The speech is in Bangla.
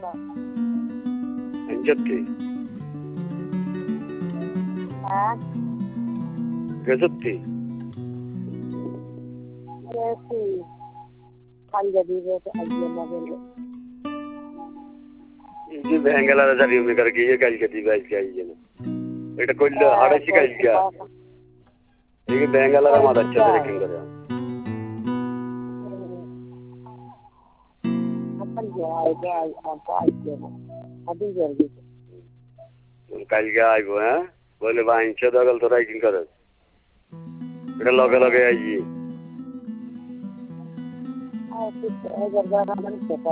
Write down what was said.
সত্যি সত্যি ভেঙ্গেলার গিয়ে কালকে দিবে আজকে আইয়ে না এটা করলে হারাইছি কালকে এই বেঙ্গালারা মাদাচ্ছে এরকম করে কালকে আইবো হ্যাঁ বলে বাইঞ্চ দখল তোরা কি করে এটা লগে লগে আইজি